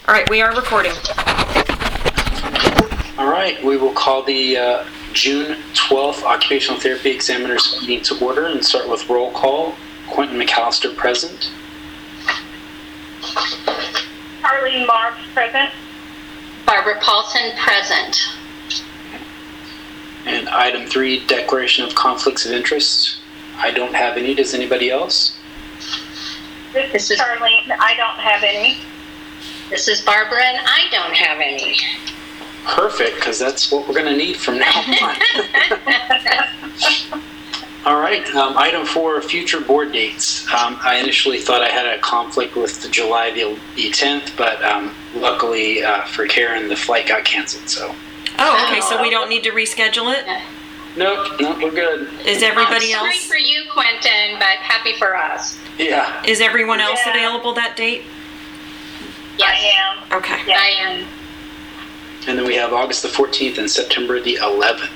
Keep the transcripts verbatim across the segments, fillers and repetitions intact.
All right, we are recording. All right, we will call the uh, June twelfth Occupational Therapy Examiners meeting to order and start with roll call. Quentin McAllister present. Arlene Marks present. Barbara Paulson present. And item three, declaration of conflicts of interest. I don't have any. Does anybody else? This, This is is- Charlene. I don't have any. This is Barbara, and I don't have any. Perfect, because that's what we're going to need from now on. All right, um, item four, future board dates. Um, I initially thought I had a conflict with the July the, the tenth, but um, luckily uh, for Karen, the flight got canceled, so. Oh, okay, so we don't need to reschedule it? Nope, nope, we're good. Is everybody I'm sorry else, for you, Quentin, but happy for us. Yeah. is everyone else Yeah. available that date? Yes, I am. Okay. Yeah. I am. And then we have August the fourteenth and September the eleventh.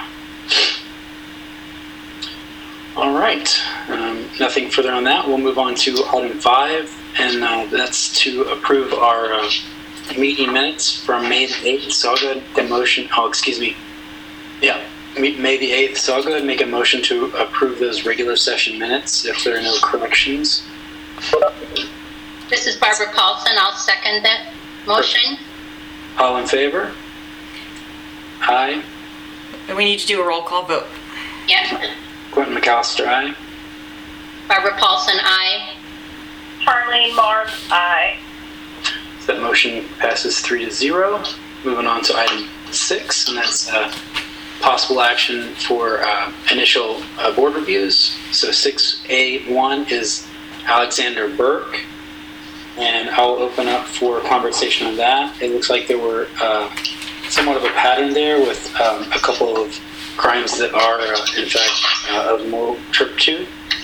All right, um, nothing further on that. We'll move on to item five, and uh, that's to approve our uh, meeting minutes from May the eighth. So I'll go ahead and make a motion. Oh, excuse me. Yeah, May May the eighth. So I'll go ahead and make a motion to approve those regular session minutes if there are no corrections. This is Barbara Paulson. I'll second that motion. All in favor? Aye. We need to do a roll call vote. Yeah. Quentin McAllister, aye. Barbara Paulson, aye. Charlene Marks, aye. So that motion passes three to zero. Moving on to item six, and that's uh, possible action for uh, initial uh, board reviews. So six A one is Alexander Burke, and I'll open up for conversation on that. It looks like there were uh, somewhat of a pattern there with um, a couple of crimes that are, uh, in fact, uh, of moral turpitude.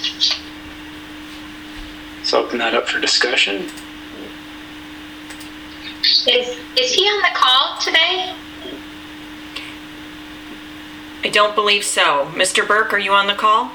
So open that up for discussion. Is is he on the call today? I don't believe so. Mister Burke, are you on the call?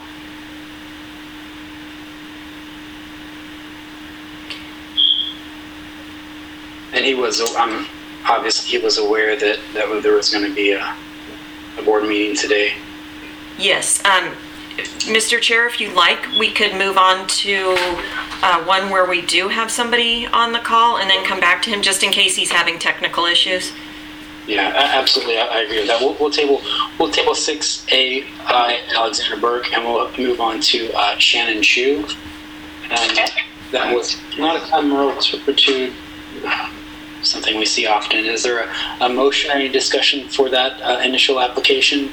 And he was, um, obviously, he was aware that, that there was going to be a, a board meeting today. Yes. Um, Mister Chair, if you'd like, we could move on to uh, one where we do have somebody on the call and then come back to him just in case he's having technical issues. Yeah, a- absolutely. I, I agree with that. We'll, we'll table we'll table six A I Alexander Burke, and we'll move on to uh, Shannon Chu. And that was not a crime of moral turpitude, uh, something we see often. Is there a, a motion or any discussion for that uh, initial application?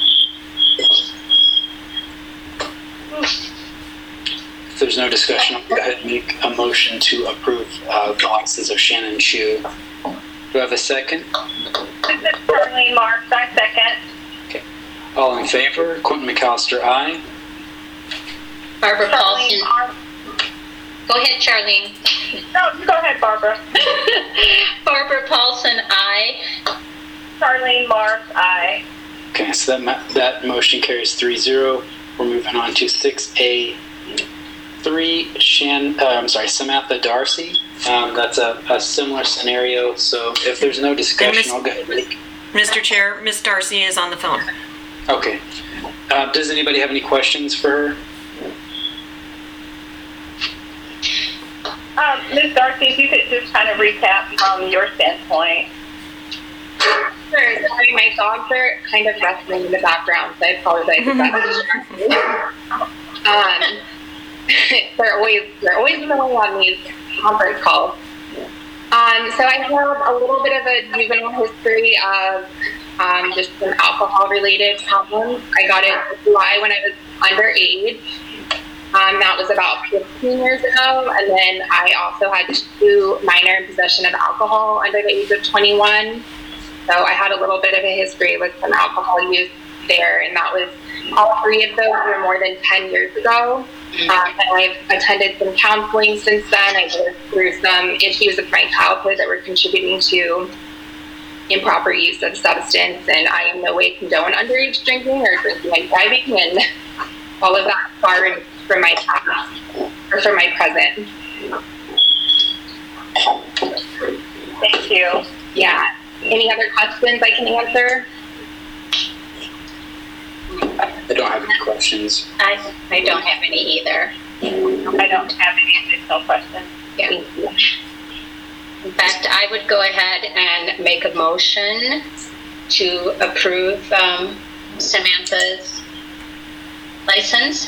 If there's no discussion, I'll go ahead and make a motion to approve uh, the license of Shannon Chu. Do I have a second? This is Charlene Marks, I second. All in favor? Quentin McAllister, aye. Barbara Paulson. Charlene Marks. Go ahead, Charlene. No, go ahead, Barbara. Barbara Paulson, aye. Charlene Marks, aye. Okay, so that ma- that motion carries three zero. We're moving on to six A three, Shan, uh, I'm sorry, Samantha Darcy. Um, that's a, a similar scenario, so if there's no discussion, Miss- I'll go ahead and make... Mister Chair, Miss Darcy is on the phone. Okay. Uh, does anybody have any questions for her? Um, Miz Darcy, if you could just kind of recap from your standpoint. Sure. Sorry, my dogs are kind of wrestling in the background, so I apologize if that was um, they're always they're always annoying on these conference calls. Um, so I have a little bit of a juvenile history of um, just some alcohol-related problems. I got it in July when I was underage. Um, that was about fifteen years ago, and then I also had two minor in possession of alcohol under the age of twenty-one. So I had a little bit of a history with some alcohol use there, and that was all three of those were more than ten years ago. Um, and I've attended some counseling since then. I worked through some issues of my childhood that were contributing to improper use of substance, and I in no way condone underage drinking or drinking and driving, and all of that far from my past or from my present. you. Yeah. Any other questions I can answer? I don't have any questions. I, I don't have any either. I don't have any additional questions. Yeah. In fact, I would go ahead and make a motion to approve um, Samantha's license.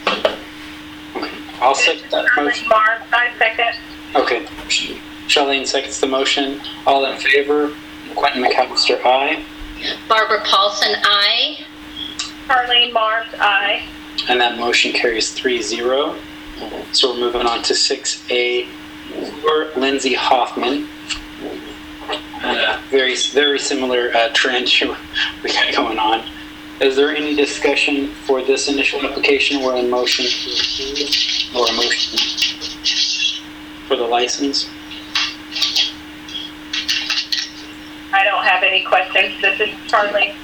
I'll second that motion. Charlene Barnes, I second. Okay. Charlene seconds the motion. All in favor? Quentin McAllister, aye. Barbara Paulson, aye. Charlene Barnes, aye. And that motion carries three zero. So we're moving on to six A for Lindsay Hoffman. Uh, very, very similar uh, trend we got going on. Is there any discussion for this initial application or a motion to approve or a motion for the license? I don't have any questions. This is Charlene.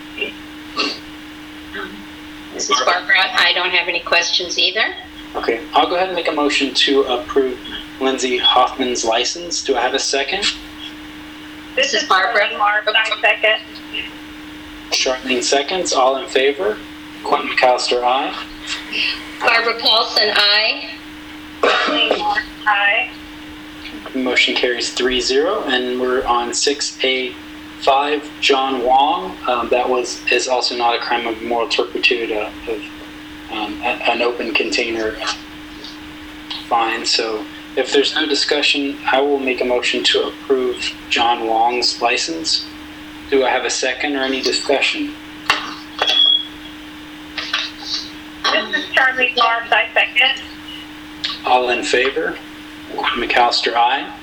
This is Barbara. I don't have any questions either. Okay, I'll go ahead and make a motion to approve Lindsay Hoffman's license. Do I have a second? This This is is Barbara. Charlene Barnes, I second. Charlene seconds. All in favor? Quentin McAllister, aye. Barbara Paulson, aye. Charlene Barnes, aye. Motion carries three zero, and we're on six A five, John Wong. Um, that was is also not a crime of moral turpitude uh, of um, a, an open container fine. So if there's no discussion, I will make a motion to approve John Wong's license. Do I have a second or any discussion? This is Charlene Barnes, I second. All in favor? McAllister, aye.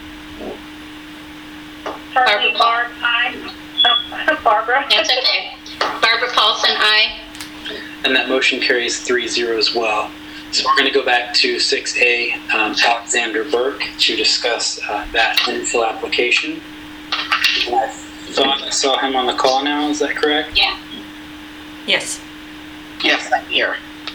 Charlene Barnes, aye. Oh, Barbara. That's okay. Barbara Paulson, aye. And that motion carries three zero as well. So we're going to go back to six A, um, Alexander Burke, to discuss uh, that initial application. And I thought I saw him on the call now, is that correct? Yeah. Yes. Yes, I'm here.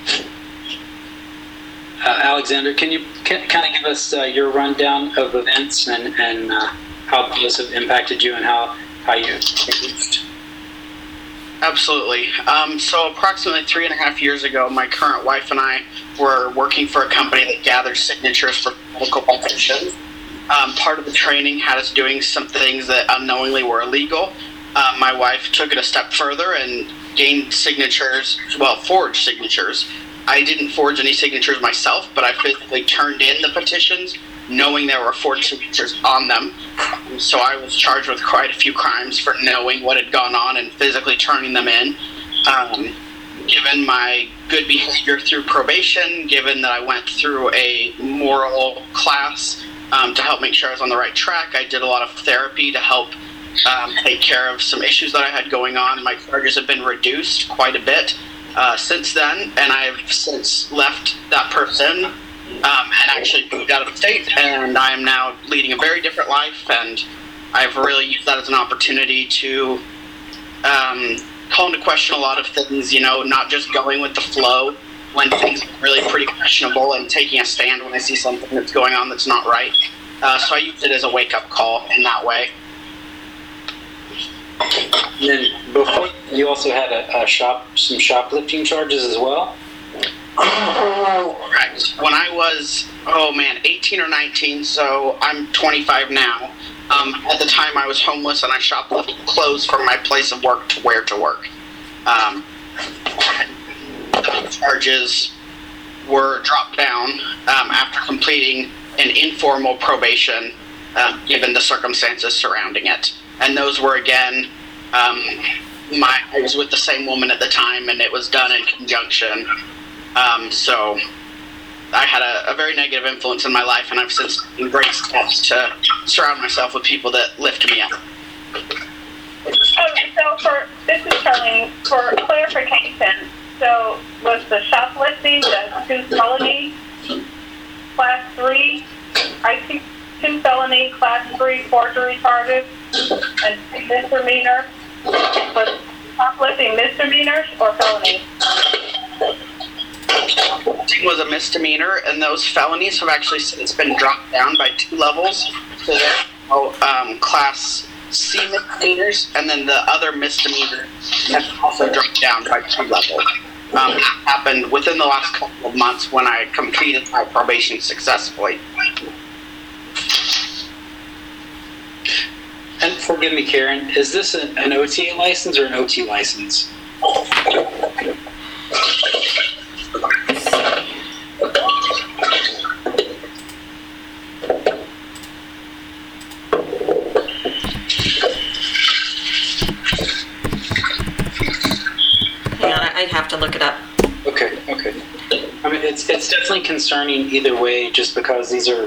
Uh, Alexander, can you can, kind of give us uh, your rundown of events and, and uh, how those have impacted you and how, how you changed? Absolutely. Um, so approximately three and a half years ago, my current wife and I were working for a company that gathered signatures for political petitions. Um, part of the training had us doing some things that unknowingly were illegal. Uh, my wife took it a step further and gained signatures, well, forged signatures. I didn't forge any signatures myself, but I physically turned in the petitions knowing there were forged signatures on them. So I was charged with quite a few crimes for knowing what had gone on and physically turning them in. Um, given my good behavior through probation, given that I went through a moral class um, to help make sure I was on the right track, I did a lot of therapy to help um, take care of some issues that I had going on. My charges have been reduced quite a bit uh, since then, and I've since left that person Um, and actually moved out of state, and I am now leading a very different life, and I've really used that as an opportunity to um, call into question a lot of things, you know, not just going with the flow when things are really pretty questionable and taking a stand when I see something that's going on that's not right. Uh, so I used it as a wake-up call in that way. And then before, you also had a, a shop, some shoplifting charges as well? Correct. When I was, oh man, eighteen or nineteen, so I'm twenty-five now. Um, at the time, I was homeless and I shoplifted clothes from my place of work to wear to work. Um, the charges were dropped down um, after completing an informal probation, uh, given the circumstances surrounding it. And those were, again, um, my I was with the same woman at the time, and it was done in conjunction. Um, so I had a, a very negative influence in my life, and I've since embraced steps to surround myself with people that lift me up. Oh, so for, this is Charlene, for clarification, so was the shoplifting the two felony class three, I see two felony class three forgery charges and two misdemeanor? Was shoplifting misdemeanors or felonies? Shoplifting was a misdemeanor, and those felonies have actually since been dropped down by two levels. So they're oh, um, class C misdemeanors, and then the other misdemeanor has also dropped down by two levels. Um, that happened within the last couple of months when I completed my probation successfully. And forgive me, Karen, is this an, an O T A license or an O T license? Hang on, I'd have to look it up. Okay, okay. I mean, it's it's definitely concerning either way, just because these are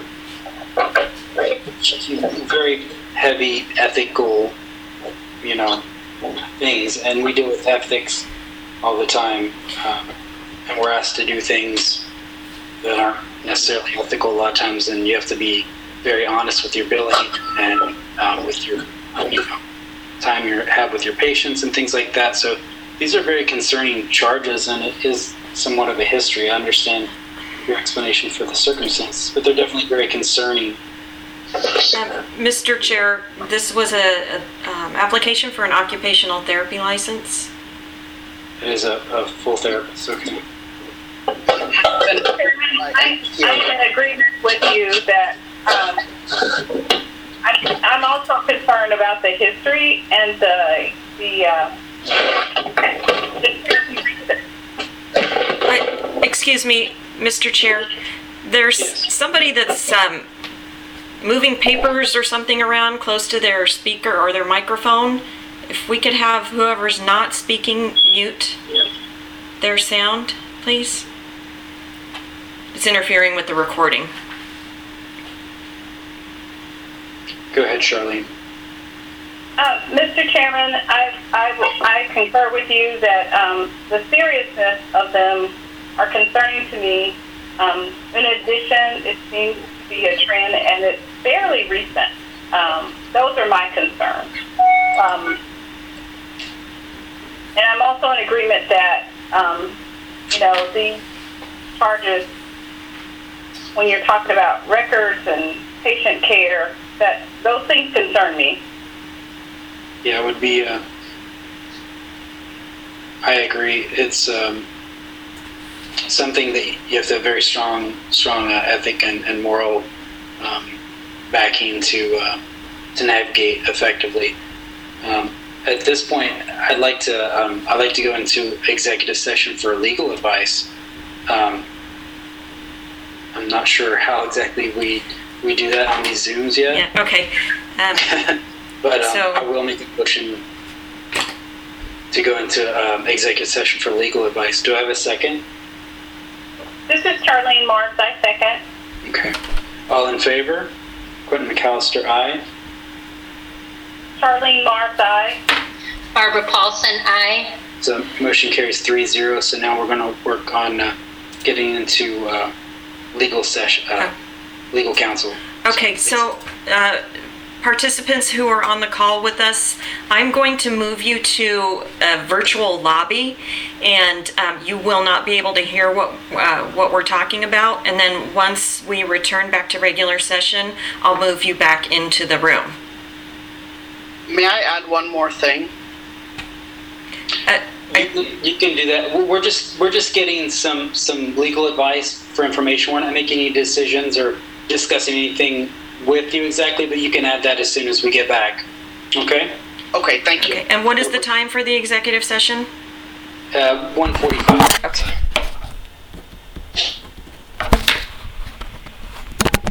very heavy ethical, you know, things, and we deal with ethics all the time, um, and we're asked to do things that aren't necessarily ethical a lot of times, and you have to be very honest with your billing and um, with your, you know, time you have with your patients and things like that. So these are very concerning charges, and it is somewhat of a history. I understand your explanation for the circumstances, but they're definitely very concerning. Um, Mister Chair, this was a, a um, application for an occupational therapy license. It is a, a full therapist, okay. I, I'm in agreement with you that um, I, I'm also concerned about the history and the the. Uh, I, excuse me, Mister Chair. There's Yes. somebody that's um, moving papers or something around close to their speaker or their microphone. If we could have whoever's not speaking mute their sound, please. It's interfering with the recording. Go ahead, Charlene. Uh, Mister Chairman, I, I, I concur with you that um, the seriousness of them are concerning to me. Um, in addition, it seems to be a trend, and it's fairly recent. Um, those are my concerns. Um, and I'm also in agreement that, um, you know, these charges, when you're talking about records and patient care, that those things concern me. Yeah, it would be, uh, I agree. It's um, something that you have to have very strong, strong uh, ethic and, and moral um, backing to uh, to navigate effectively. Um, at this point, I'd like to um, I'd like to go into executive session for legal advice. Um, I'm not sure how exactly we we do that on these Zooms yet. Yeah, okay. Um, But um, So- I will make a motion to go into um, executive session for legal advice. Do I have a second? This is Charlene Marks. I second. Okay. All in favor? Quentin McAllister, aye. Charlene Marks, aye. Barbara Paulson, aye. So motion carries three zero. So now we're going to work on uh, getting into uh, legal session, uh, legal counsel. Okay, so uh, participants who are on the call with us, I'm going to move you to a virtual lobby, and um, you will not be able to hear what uh, what we're talking about. And then once we return back to regular session, I'll move you back into the room. May I add one more thing? Uh, You, you can do that. We're just we're just getting some some legal advice for information. We're not making any decisions or discussing anything with you exactly, but you can add that as soon as we get back. Okay? Okay, thank you. okay, and what is the time for the executive session? Uh, one forty-five. Okay.